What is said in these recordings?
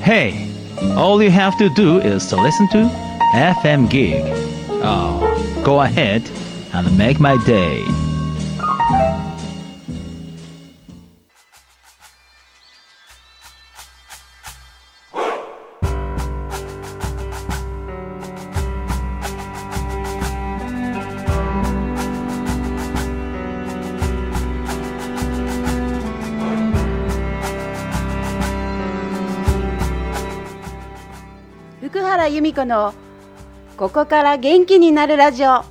Hey, all you have to do is to listen to FM Gig. Oh, go ahead and make my day. 福原由美子のここから元気になるラジオ。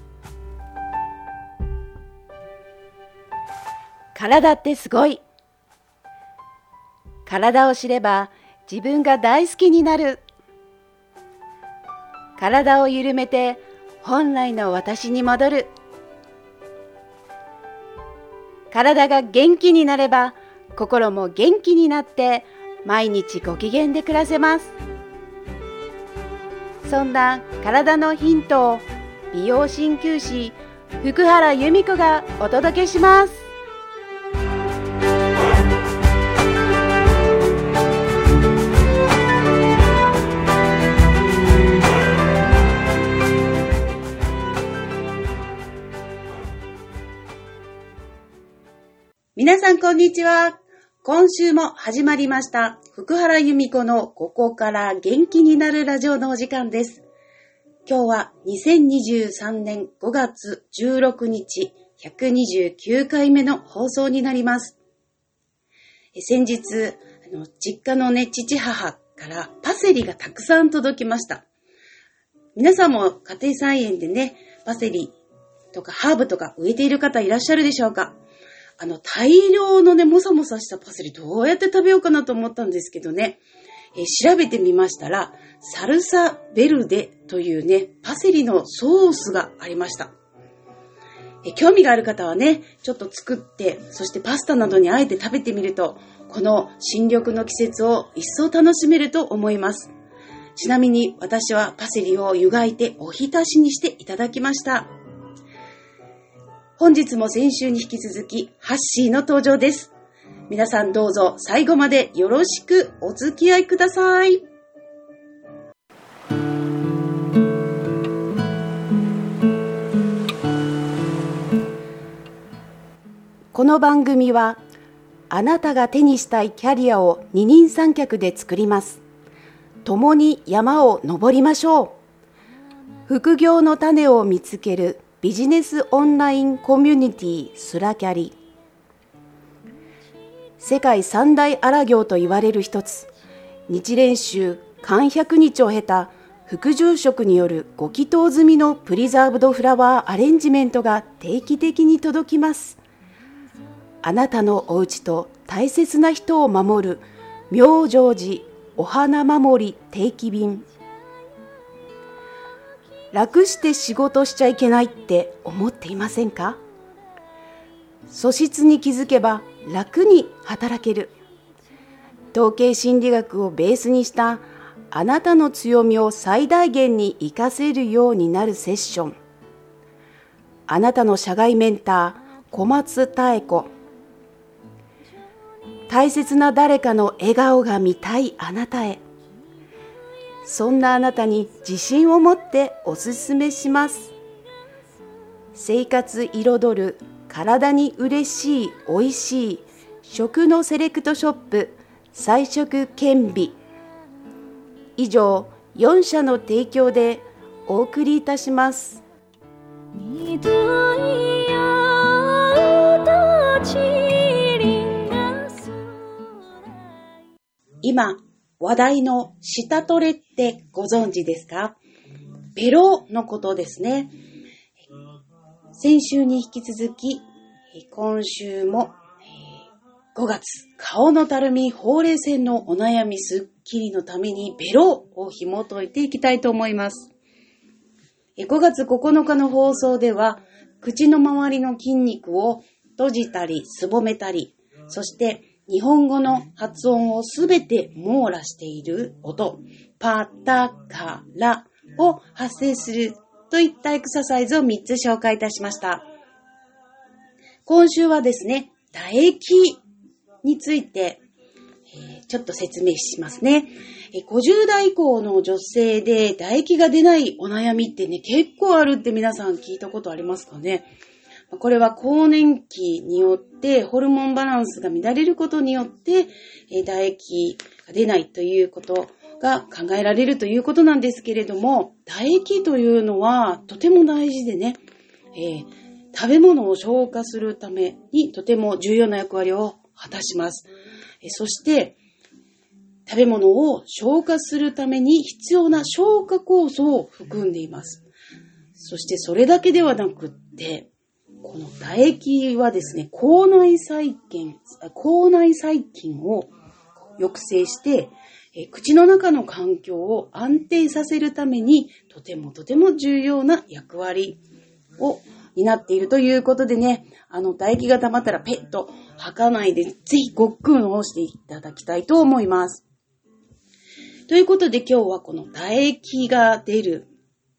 体ってすごい。体を知れば自分が大好きになる。体を緩めて本来の私に戻る。体が元気になれば心も元気になって毎日ご機嫌で暮らせます。そんな体のヒントを美容鍼灸師福原由美子がお届けします。皆さんこんにちは。今週も始まりました福原由美子のここから元気になるラジオのお時間です。今日は2023年5月16日129回目の放送になります。先日実家の父母からパセリがたくさん届きました。皆さんも家庭菜園でパセリとかハーブとか植えている方いらっしゃるでしょうか。大量のもさもさしたパセリどうやって食べようかなと思ったんですけど調べてみましたら、サルサベルデというパセリのソースがありました。興味がある方はちょっと作って、そしてパスタなどにあえて食べてみると、この新緑の季節を一層楽しめると思います。ちなみに私はパセリを湯がいておひたしにしていただきました。本日も先週に引き続きハッシーの登場です。皆さんどうぞ最後までよろしくお付き合いください。この番組はあなたが手にしたいキャリアを二人三脚で作ります。共に山を登りましょう。副業の種を見つけるビジネスオンラインコミュニティスラキャリ。世界三大荒行と言われる一つ、日蓮宗漢百日を経た副住職によるご祈祷済みのプリザーブドフラワーアレンジメントが定期的に届きます。あなたのお家と大切な人を守る妙成寺お花守り定期便。楽して仕事しちゃいけないって思っていませんか？素質に気づけば楽に働ける。統計心理学をベースにしたあなたの強みを最大限に活かせるようになるセッション。あなたの社外メンター小松妙子。大切な誰かの笑顔が見たいあなたへ。そんなあなたに自信を持っておすすめします。生活彩る体に嬉しいおいしい食のセレクトショップ菜食健美。以上4社の提供でお送りいたします。今話題の舌トレってご存知ですか？ベロのことですね。先週に引き続き今週も5月顔のたるみほうれい線のお悩みすっきりのためにベロを紐解いていきたいと思います。5月9日の放送では口の周りの筋肉を閉じたりすぼめたり、そして日本語の発音をすべて網羅している音、パタカラを発声するといったエクササイズを3つ紹介いたしました。今週はですね、唾液について、 ちょっと説明しますね。50代以降の女性で唾液が出ないお悩みってね、結構あるって皆さん聞いたことありますかね。これは更年期によってホルモンバランスが乱れることによって唾液が出ないということが考えられるということなんですけれども、唾液というのはとても大事でね、食べ物を消化するためにとても重要な役割を果たします。そして食べ物を消化するために必要な消化酵素を含んでいます。そしてそれだけではなくって、この唾液はですね、口内細菌を抑制して、口の中の環境を安定させるためにとても重要な役割を担っているということでね、唾液が溜まったらペッと吐かないで、ぜひごっくんをしていただきたいと思います。ということで今日はこの唾液が出る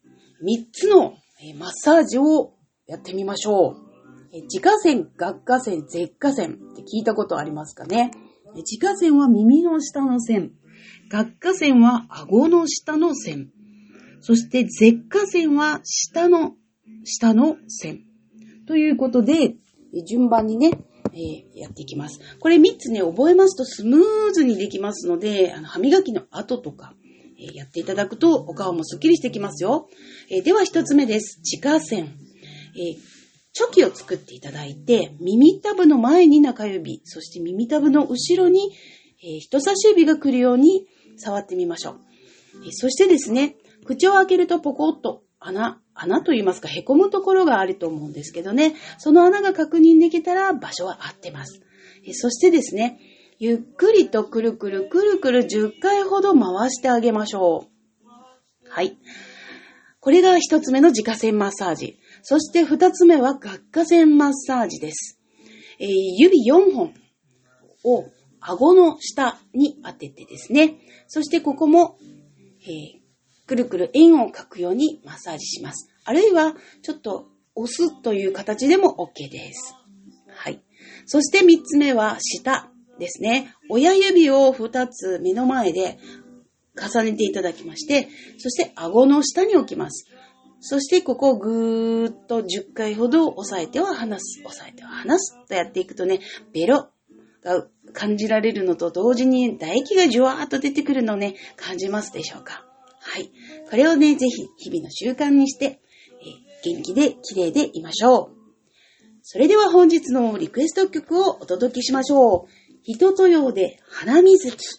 3つのマッサージをやってみましょう。耳下腺、顎下腺、舌下腺って聞いたことありますかね。耳下腺は耳の下の腺、顎下腺は顎の下の腺、そして舌下腺は下の腺ということで、順番にね、やっていきます。これ3つね、覚えますとスムーズにできますので、歯磨きの後とか、やっていただくとお顔もスッキリしてきますよ。では1つ目です。耳下腺。チョキを作っていただいて、耳たぶの前に中指、そして耳たぶの後ろに、人差し指が来るように触ってみましょう。そしてですね、口を開けるとポコッと穴といいますか、へこむところがあると思うんですけどね、その穴が確認できたら場所は合ってます。そしてですね、ゆっくりとくるくる10回ほど回してあげましょう。はい。これが一つ目の耳下腺マッサージ。そして二つ目は顎下腺マッサージです。指4本を顎の下に当ててですね、そしてここも、くるくる円を描くようにマッサージします。あるいはちょっと押すという形でも OK です。はい。そして3つ目は舌ですね。親指を2つ目の前で重ねていただきまして、そして顎の下に置きます。そしてここをぐーっと10回ほど押さえては離すとやっていくとね、ベロが感じられるのと同時に唾液がじゅわーっと出てくるのをね、感じますでしょうか。はい。これをね、ぜひ日々の習慣にして、元気で綺麗でいましょう。それでは本日のリクエスト曲をお届けしましょう。人とようで花水木。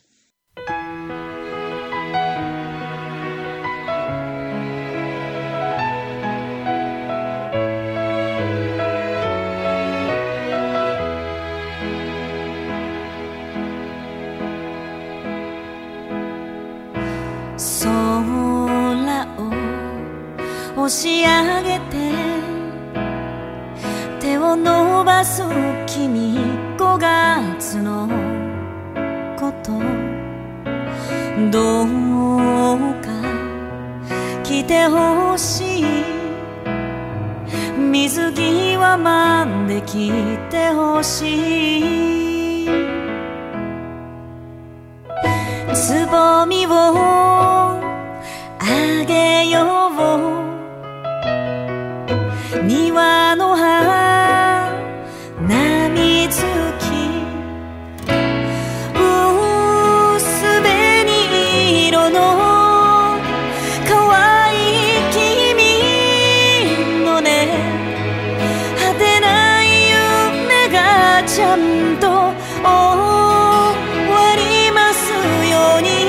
押し上げて手を伸ばす君、5月のことどうか来てほしい、水際まで来てほしい、つぼみをあげよう、庭の花水木、薄紅色の可愛い君のね、果てない夢がちゃんと終わりますように、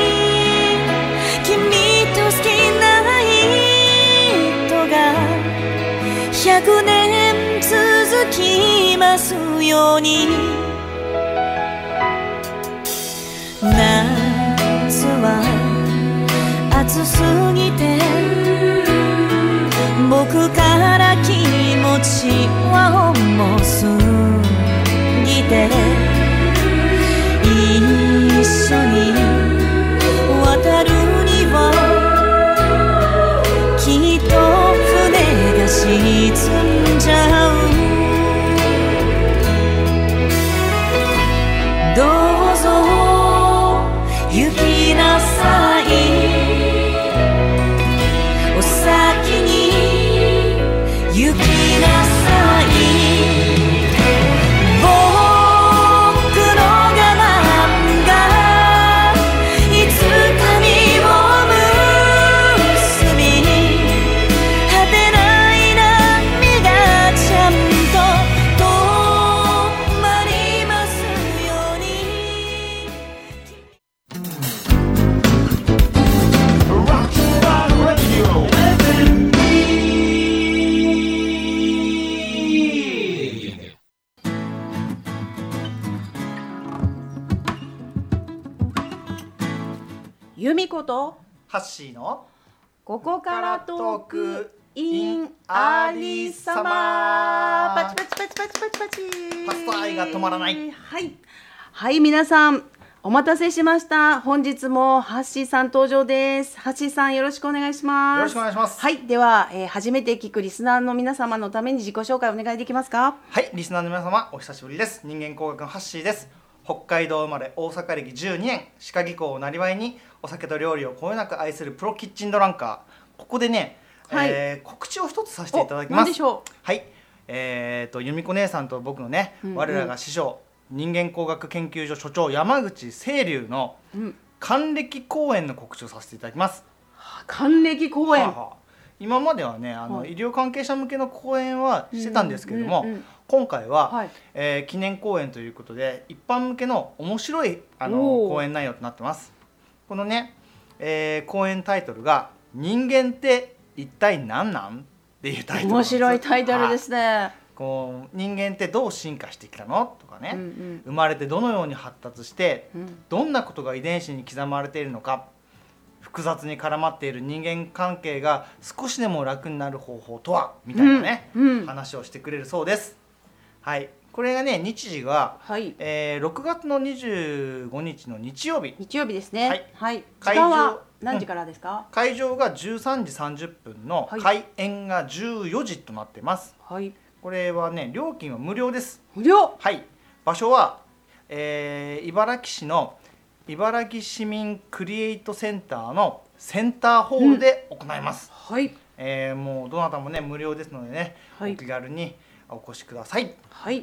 君と好きな人が100年続きますように、夏は暑すぎて僕から気持ちは重すぎて、一緒に渡るにはきっと船が沈んじゃう、どうぞ由美子とハッシーのここからトークインアリサマーパチパチパチパチパチパチパスタ愛が止まらない。 はい、皆さんお待たせしました。本日もハッシーさん登場です。ハッシーさんよろしくお願いします。 よろしくお願いします。 はい、では、初めて聞くリスナーの皆様のために自己紹介お願いできますか。 はい、リスナーの皆様お久しぶりです。人間工学のハッシーです。北海道生まれ、大阪歴12年、歯科技工をなりわいにお酒と料理をこよなく愛するプロキッチンドランカー。ここでね、告知を一つさせていただきます。 何でしょう。 はい、由美子姉さんと僕のね、我らが師匠、人間工学研究所所長山口清流の還暦公演の告知をさせていただきます。 還暦公演、 今まではね、医療関係者向けの講演はしてたんですけれども、今回は、記念講演ということで一般向けの面白い講演内容となってます。このね、講演タイトルが「人間って一体何なん?」っていうタイトルなんです。 面白いタイトルですね。 こう人間ってどう進化してきたのとかね、生まれてどのように発達して、どんなことが遺伝子に刻まれているのか、複雑に絡まっている人間関係が少しでも楽になる方法とはみたいなね、話をしてくれるそうです。はい、これがね、日時が、6月の25日の日曜日ですね。 はい、 時間は何時からですか。 会場が13時30分の開演が14時となってます。これはね、料金は無料です。 無料。 はい、場所は、茨城市の茨城市民クリエイトセンターのセンターホールで行います。もうどなたもね無料ですのでね、お気軽にお越しください。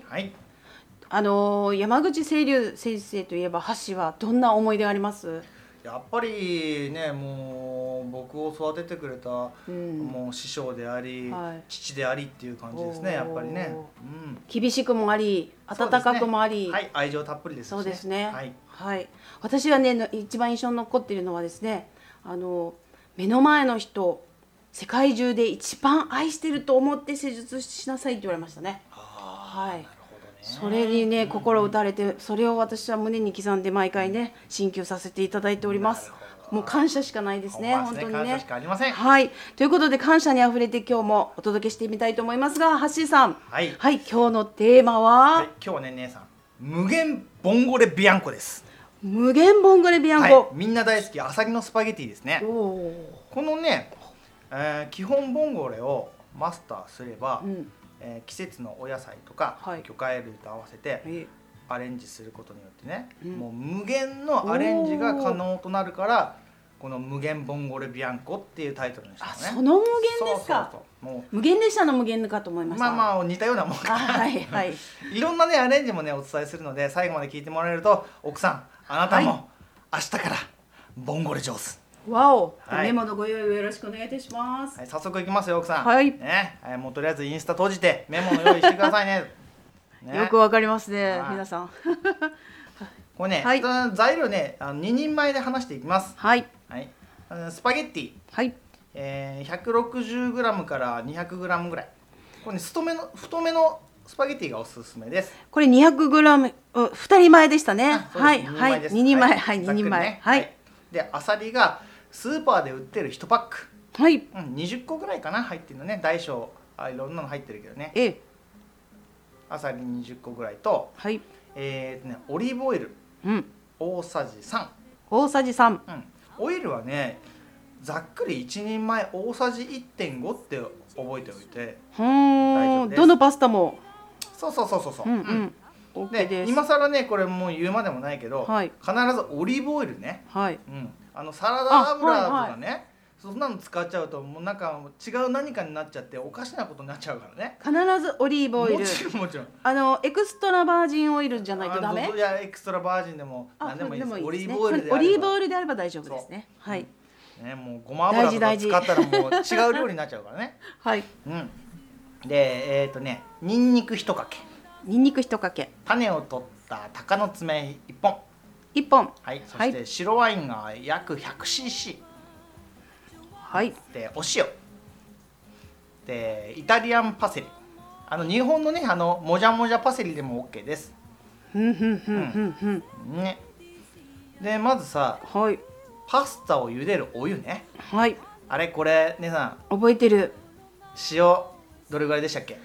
山口清流先生といえばハッシーはどんな思い出があります？ やっぱりね、もう僕を育ててくれた、もう師匠であり、父でありっていう感じですね。やっぱりね、 厳しくもあり温かくもあり、 愛情たっぷりですね。 そうですね。私はね、一番印象に残っているのはですね、目の前の人、世界中で一番愛してると思って施術しなさいって言われましたね。それにね、心打たれて、それを私は胸に刻んで毎回ね鍼灸させていただいております。もう感謝しかないですね。本当にね。 感謝しかありません。 ということで感謝にあふれて今日もお届けしてみたいと思いますが、ハッシーさん、今日のテーマは、 今日はね、姉さん、無限ボンゴレビアンコです。 無限ボンゴレビアンコ、 みんな大好きアサリのスパゲティですね。このね、基本ボンゴレをマスターすれば、季節のお野菜とか魚介類と合わせてアレンジすることによってね、もう無限のアレンジが可能となるから、この無限ボンゴレビアンコっていうタイトルにしたのね。 その無限ですか。もう無限列車の無限かと思いました。 まあ似たようなもんかいろんなねアレンジもねお伝えするので、最後まで聞いてもらえると、奥さんあなたも明日からボンゴレ上手。 わお、メモのご用意をよろしくお願いいたします。 早速いきますよ、奥さん。もうとりあえずインスタ閉じてメモの用意してくださいね。 よくわかりますね、皆さん。 これね、材料ね、2人前で話していきます。スパゲッティ、160g から 200g ぐらい。これね、太めのスパゲッティがおすすめです。 これ 200g、2人前でしたね。2人前。 で、アサリがスーパーで売ってる1パック、20個ぐらいかな入ってるのね。大小いろんなの入ってるけどね。アサリ20個ぐらいと、オリーブオイル、大さじ3。オイルはね、ざっくり1人前大さじ 1.5 って覚えておいて大丈夫です。 どのパスタも。 で、今更ね、これもう言うまでもないけど、必ずオリーブオイルね、サラダ油とかね、そんなの使っちゃうともうなんか違う何かになっちゃっておかしなことになっちゃうからね。 必ずオリーブオイル。 もちろんエクストラバージンオイルじゃないとダメ。 いや、エクストラバージンでも何でもいいです。オリーブオイルであれば大丈夫ですね。 もうごま油とか使ったらもう違う料理になっちゃうからね。で、ニンニク1かけ。種を取った鷹の爪1本。そして白ワインが約 100cc。で、お塩。で、イタリアンパセリ。日本のね、もじゃもじゃパセリでも OK です。で、まずさ、 パスタを茹でるお湯ね。 はい。 あれこれ姉さん覚えてる。 塩どれぐらいでしたっけ？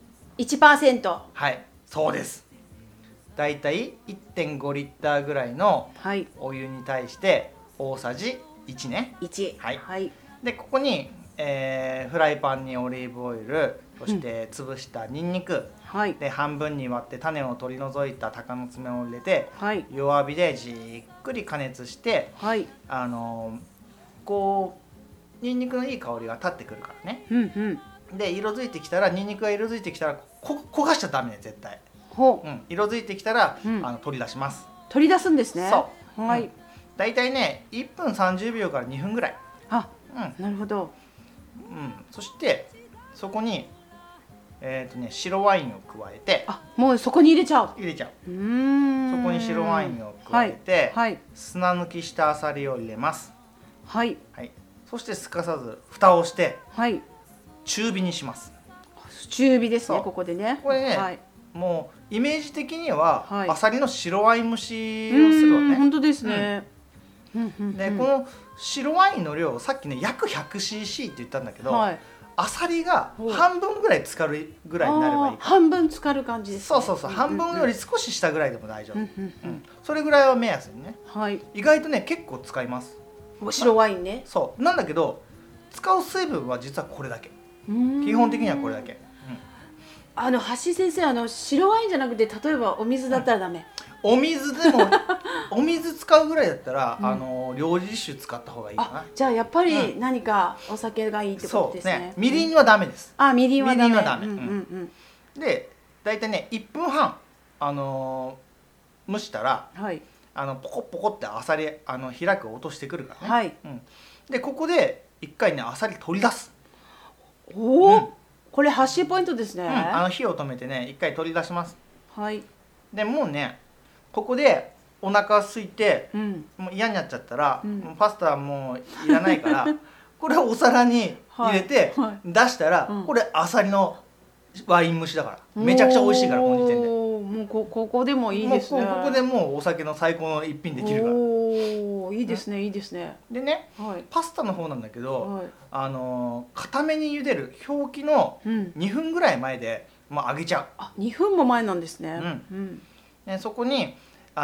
1%。 はい、そうです。だいたい 1.5 リッターぐらいのお湯に対して大さじ1ね。 1。 はい。 はい、 でここに、フライパンにオリーブオイル、そして潰したニンニク、はい、で半分に割って種を取り除いた鷹の爪を入れて、はい、弱火でじっくり加熱して、はい、こうニンニクのいい香りが立ってくるからね。うんうん、で色づいてきたらニンニクが色づいてきたら焦がしちゃダメね絶対。ほう、うん、色づいてきたら、取り出します。 取り出すんですね。 そう、はい、だいたいね1分30秒から2分ぐらい。 あ、なるほど。 そしてそこに白ワインを加えて。 あ、もうそこに入れちゃう。 入れちゃう。そこに白ワインを加えて、はいはい、砂抜きしたあさりを入れます。はい、はい、そしてすかさず蓋をして、はい、中火にします。 中火ですね。ここでね。 これね、はい、もうイメージ的には、はい、あさりの白ワイン蒸しをするわね。 本当ですね。 でこの白ワインの量さっきね約 100cc って言ったんだけど、はい、あさりが半分ぐらい浸かるぐらいになればいいから。 半分浸かる感じですね。 そうそうそう、半分より少し下ぐらいでも大丈夫。それぐらいは目安にね。はい、意外とね結構使います。 白ワインね。 そうなんだけど使う水分は実はこれだけ。基本的にはこれだけ。 橋先生、白ワインじゃなくて例えばお水だったらダメ？ お水でもお水使うぐらいだったら、料理酒使った方がいいかな。 じゃあやっぱり何かお酒がいいってことですね。そうね。 みりんはダメです。 あ、みりんはダメ。 でだいたいね1分半蒸したら、はい、ポコポコってあさり開く音してくるからね。はい、でここで一回ねあさり取り出す。 おお、これ発信ポイントですね。 火を止めてね一回取り出します。はい。でもうねここでお腹空いて、もう嫌になっちゃったら、もうパスタはもういらないからこれをお皿に入れて、出したら、これあさりのワイン蒸しだからめちゃくちゃ美味しいから。この時点でもうここでもいいですね。 ここでもうお酒の最高の一品できるから。 おいいですね、いいですね。 でね、パスタの方なんだけど、固めに茹でる表記の2分ぐらい前でもう揚げちゃう。 あ、2分も前なんですね。 でそこに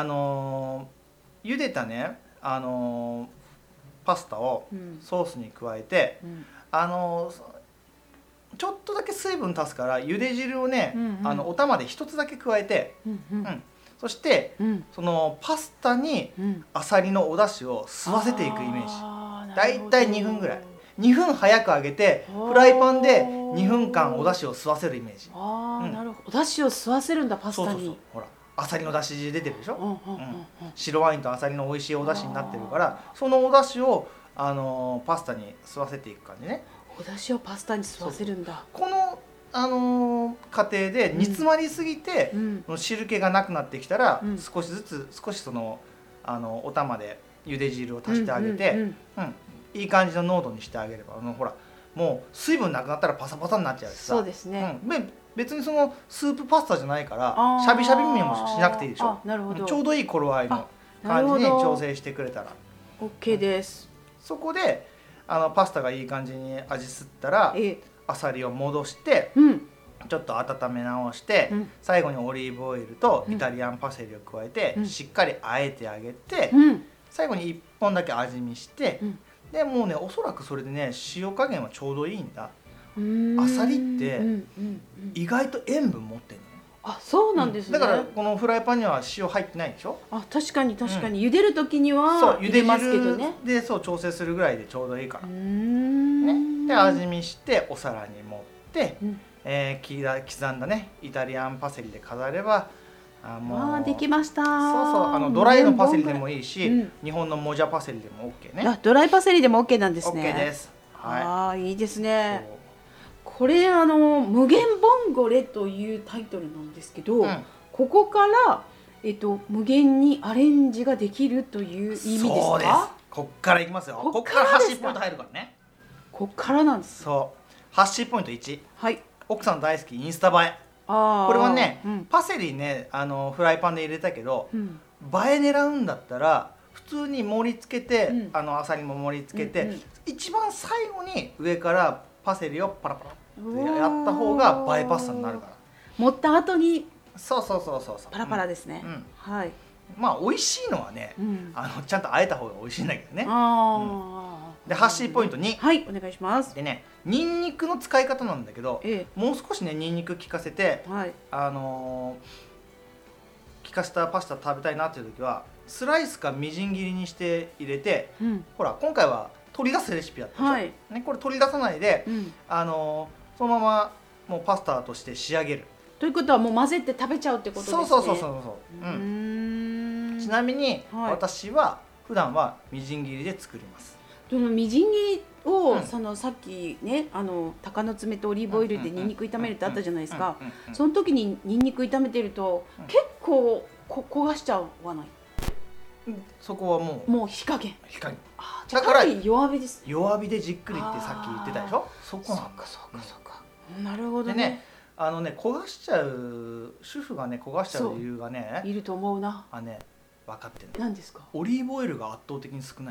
茹でたねパスタをソースに加えて、ちょっとだけ水分足すから茹で汁をね、お玉で一つだけ加えて、そして、そのパスタにあさりのお出汁を吸わせていくイメージ。だいたい2分ぐらい。2分早く揚げてフライパンで2分間お出汁を吸わせるイメージ。 なるほど。お出汁を吸わせるんだパスタに。そうほらあさりの出汁出てるでしょ。白ワインとあさりの美味しいお出汁になってるから、そのお出汁をパスタに吸わせていく感じね。 お出汁をパスタに吸わせるんだ。 この過程で煮詰まりすぎて、汁気がなくなってきたら、少しそのお玉で茹で汁を足してあげて、いい感じの濃度にしてあげれば、ほらもう水分なくなったらパサパサになっちゃうしさ。 そうですね。 別にそのスープパスタじゃないからシャビシャビにもしなくていいでしょ。 なるほど。 ちょうどいい頃合いの感じに調整してくれたら OK です。 そこでパスタがいい感じに味吸ったらあさりを戻して、ちょっと温め直して、最後にオリーブオイルとイタリアンパセリを加えて、しっかりあえてあげて、最後に1本だけ味見して、でもうねおそらくそれでね塩加減はちょうどいいんだ。あさりって意外と塩分持ってるのね。 あ、そうなんですね。 だからこのフライパンには塩入ってないでしょ。 あ、確かに茹でる時には茹でますけどね。 で調整するぐらいでちょうどいいから。で味見してお皿に盛って、刻んだねイタリアンパセリで飾ればもうできました。 そうドライのパセリでもいいし、日本のモジャパセリでも OK ね。 ドライパセリでも OK なんですね。 OK です。 いいですね。これ無限ボンゴレというタイトルなんですけど、ここから無限にアレンジができるという意味ですか？ そうです。こっからいきますよ。こっから発信ポイント入るからね。 こっからなんです。 そう。発信ポイント1。はい。奥さん大好きインスタ映え。これはね、パセリねフライパンで入れたけど、映え狙うんだったら普通に盛り付けて、あさりも盛り付けて、一番最後に上からパセリをパラパラってやった方が映えパスタになるから。 盛った後にそうパラパラですね。はい。 まあ美味しいのはね、ちゃんと和えた方が美味しいんだけどね。でハッシーポイント2。 はい、お願いします。 でね、ニンニクの使い方なんだけど、もう少しねニンニク効かせて、効かせたパスタ食べたいなっていう時はスライスかみじん切りにして入れて、ほら今回は取り出すレシピだったでしょ。ね、これ取り出さないで、そのままもうパスタとして仕上げる。 ということはもう混ぜて食べちゃうってことですね。 そう。ちなみに、私は普段はみじん切りで作ります。 そのみじん切りを、そのさっきね鷹の爪とオリーブオイルでニンニク炒めるってあったじゃないですか。その時にニンニク炒めてると、結構焦がしちゃわない？ そこはもう火加減。 だから弱火です。 弱火でじっくりってさっき言ってたでしょ。そこなんだ。 そうか。なるほどね。焦がしちゃう主婦がね焦がしちゃう理由がねいると思うな。 分かってる。 何ですか？ オリーブオイルが圧倒的に少ない。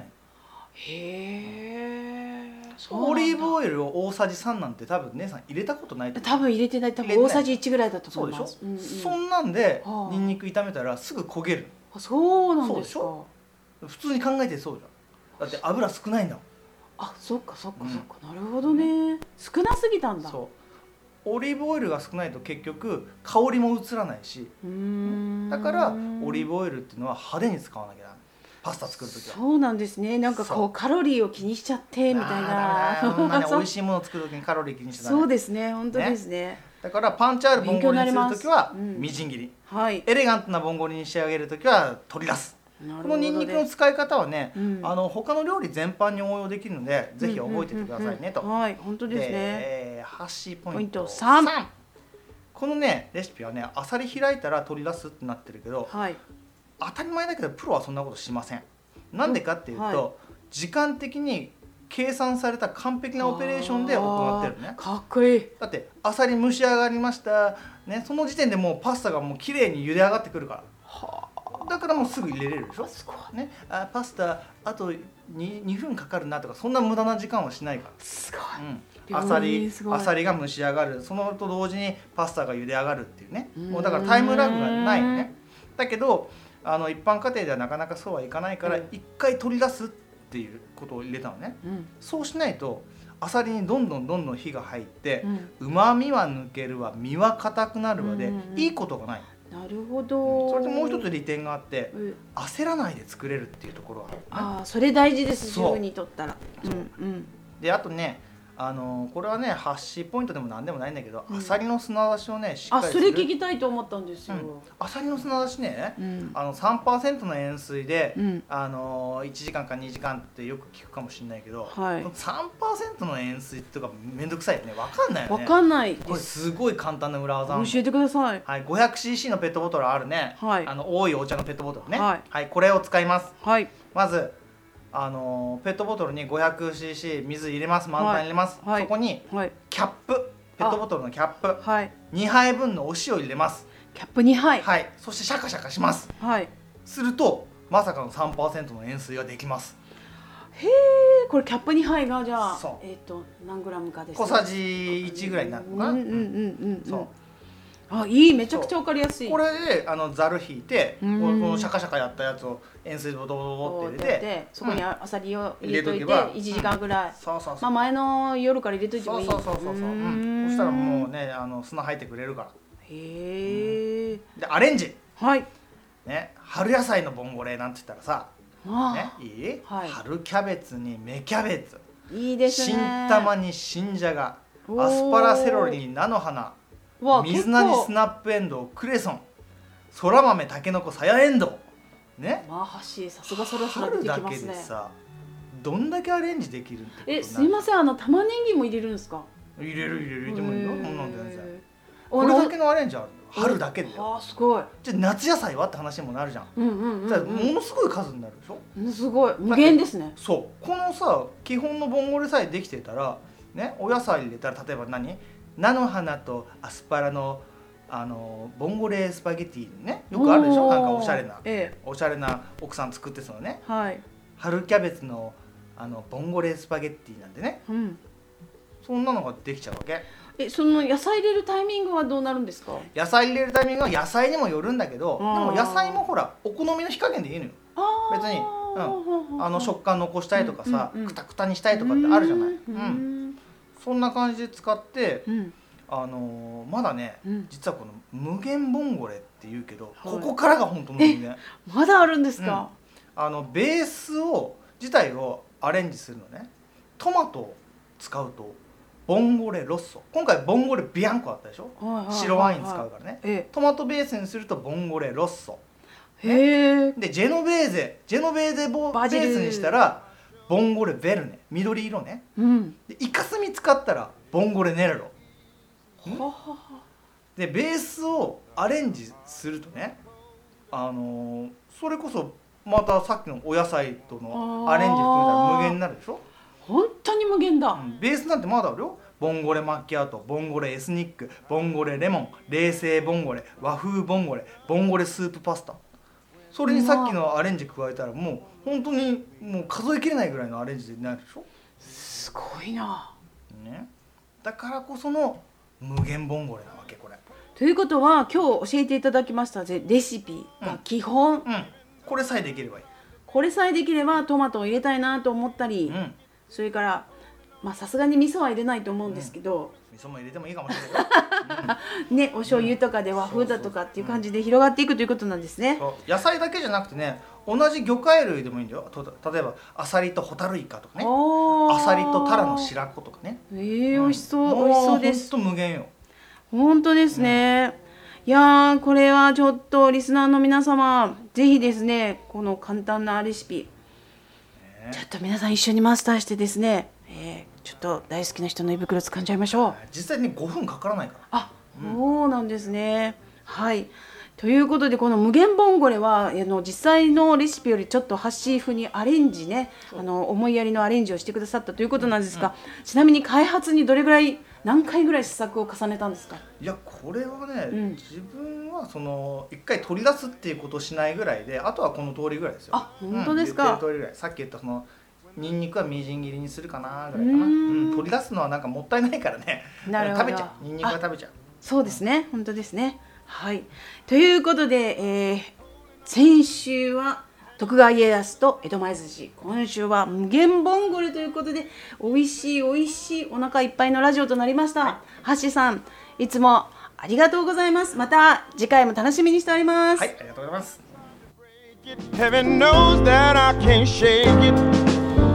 へえ。 オリーブオイルを大さじ3なんて多分姉さん入れたことないと思う。 多分入れてない。多分大さじ1ぐらいだと思います。 そうでしょ。そんなんでニンニク炒めたらすぐ焦げる。 そうなんですか。 普通に考えてそうじゃん。だって油少ないんだもん。 そっか。なるほどね。少なすぎたんだ。 オリーブオイルが少ないと結局香りも移らないし、だからオリーブオイルっていうのは派手に使わなきゃダメ。パスタ作るときは。そうなんですね。なんかこうカロリーを気にしちゃってみたいな。 美味しいものを作るときにカロリー気にしちゃダメ。 そうですね。本当ですね。 だからパンチあるボンゴレにするときはみじん切り。エレガントなボンゴレに仕上げるときは取り出す。このニンニクの使い方はね、他の料理全般に応用できるので、ぜひ覚えておいてくださいねと。 はい、本当ですね。 ハッシーポイント 3。 このねレシピはね、あさり開いたら取り出すってなってるけど、当たり前だけどプロはそんなことしません。なんでかっていうと、時間的に計算された完璧なオペレーションで行ってるね。 かっこいい。 だってあさり蒸し上がりましたね、その時点でもうパスタがもう綺麗に茹で上がってくるから。だからもうすぐ入れれるでしょ。ね、パスタあと 2分かかるなとか、そんな無駄な時間はしないから。 すごい。 あさりが蒸し上がる、そのと同時にパスタが茹で上がるっていうね。もうだからタイムラグがないよね。だけど一般家庭ではなかなかそうはいかないから、一回取り出すっていうことを入れたのね。そうしないとあさりにどんどん火が入ってうまみは抜けるわ、身は硬くなるわで、いいことがない。 なるほど。 それともう一つ利点があって、焦らないで作れるっていうところがある。 それ大事です。自分にとったら。 であとね、これはねハッシーポイントでもなんでもないんだけど、あさりの砂出しをねしっかりする。 それ聞きたいと思ったんですよ。 あさりの砂出しね、3% の塩水で1時間か2時間ってよく聞くかもしれないけど、3% の塩水とかめんどくさいよね。分かんないよね。 分かんない。 これすごい簡単な裏技。 教えてください。 500cc のペットボトルあるね。多いお茶のペットボトルね。これを使います。まずペットボトルに 500cc 水入れます。満タン入れます。そこにキャップ、ペットボトルのキャップ2杯分のお塩入れます。 キャップ2杯。 そしてシャカシャカします。するとまさかの 3% の塩水ができます。 へえ。これキャップ2杯がじゃあ何グラムかですか。 小さじ1ぐらいになるのかな。 いい、めちゃくちゃ分かりやすい。これでざる引いて、このシャカシャカやったやつを塩水でボトボトって入れて、 そこにあさりを入れといて1時間ぐらい、前の夜から入れといてもいい。そしたらもうね砂入ってくれるから。 へえ。 でアレンジね、春野菜のボンゴレなんて言ったらさ、いい春キャベツに芽キャベツ、 いいですね。 新玉に新じゃが、アスパラセロリに菜の花、水菜にスナップエンドウ、クレソン、そら豆、たけのこ、さやえんどうね。 はし、さすがそろそろ出てきますね。 春だけでさ、どんだけアレンジできるってこと。 すいません、玉ねぎも入れるんですか。 入れてもいいよ。これだけのアレンジある。春だけで。 すごい。 じゃあ夏野菜はって話にもなるじゃん。ものすごい数になるでしょ。 すごい無限ですね。 そう、このさ基本のボンゴレさえできてたらね、お野菜入れたら例えば菜の花とアスパラのボンゴレスパゲティね、よくあるでしょ、なんかおしゃれな、おしゃれな奥さん作ってそうね、はい、春キャベツのボンゴレスパゲッティなんでね、うん、そんなのができちゃうわけ。 その野菜入れるタイミングはどうなるんですか？ 野菜入れるタイミングは野菜にもよるんだけど、でも野菜もほらお好みの火加減でいいのよ。別に、食感残したいとかさ、くたくたにしたいとかってあるじゃない。そんな感じで使って、まだね、実はこの無限ボンゴレって言うけど、ここからが本当の無限。 まだあるんですか？ ベース自体をアレンジするのね。トマトを使うとボンゴレロッソ、今回ボンゴレビアンコあったでしょ、白ワイン使うからね、トマトベースにするとボンゴレロッソ、でジェノベーゼベースにしたらボンゴレベルネ、緑色ね、でイカスミ使ったらボンゴレネロ、でベースをアレンジするとね、それこそまたさっきのお野菜とのアレンジ含めたら無限になるでしょ。 本当に無限だ、 ベースなんてまだあるよ。ボンゴレマッキアート、ボンゴレエスニック、ボンゴレレモン、冷製ボンゴレ、和風ボンゴレ、ボンゴレスープパスタ、それにさっきのアレンジ加えたらもう本当にもう数えきれないぐらいのアレンジになるでしょ。 すごいな、 ね、だからこその無限ボンゴレなわけこれ。 ということは今日教えていただきましたレシピが基本、 これさえできればいい。 これさえできればトマトを入れたいなと思ったり、それからさすがに味噌は入れないと思うんですけど、 味噌も入れてもいいかもしれないよ、 ね、お醤油とかで和風だとかっていう感じで広がっていくということなんですね。 野菜だけじゃなくてね、同じ魚介類でもいいんだよ。例えばアサリとホタルイカとかね、アサリとタラの白子とかね、 美味しそう、美味しそうです。 ほんと無限よ。 本当ですね、いやー、これはちょっとリスナーの皆様ぜひですね、この簡単なレシピ、ちょっと皆さん一緒にマスターしてですね、ちょっと大好きな人の胃袋掴んじゃいましょう。 実際に5分かからないから。 そうなんですね。はい、ということでこの無限ボンゴレは実際のレシピよりちょっとハッシー風にアレンジね、思いやりのアレンジをしてくださったということなんですが、ちなみに開発にどれぐらい、何回ぐらい試作を重ねたんですか？ いや、これはね、自分は一回取り出すっていうことをしないぐらいで、あとはこの通りぐらいですよ。 本当ですか？ 言ってる通りぐらい。さっき言ったニンニクはみじん切りにするかなぐらいかな。取り出すのはなんかもったいないからね。食べちゃう。ニンニクは食べちゃう。 そうですね、本当ですね。はい。ということで、先週は徳川家康と江戸前寿司、今週は無限ボンゴレということで、美味しい美味しいお腹いっぱいのラジオとなりました。ハッシーさん、いつもありがとうございます。また次回も楽しみにしております。 はい、ありがとうございます。 Heaven knows that I can't shake it.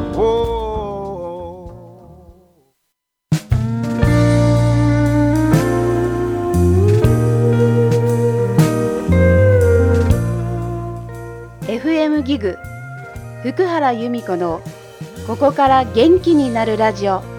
FM ギグ福原由美子のここから元気になるラジオ。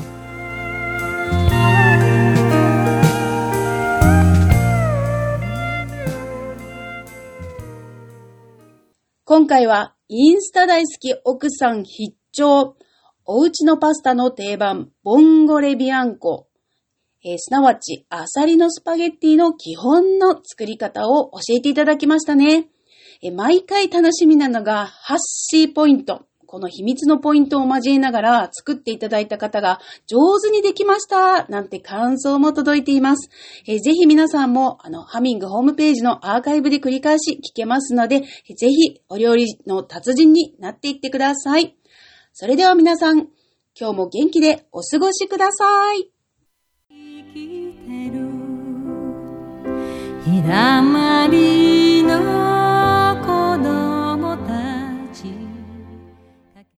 今回はインスタ大好き奥さん必聴、おうちのパスタの定番ボンゴレビアンコ、すなわちアサリのスパゲッティの基本の作り方を教えていただきましたね。毎回楽しみなのがハッシーポイント。この秘密のポイントを交えながら作っていただいた方が上手にできましたなんて感想も届いています。ぜひ皆さんもハミングホームページのアーカイブで繰り返し聞けますので、ぜひお料理の達人になっていってください。それでは皆さん、今日も元気でお過ごしください。生きてる日だまりの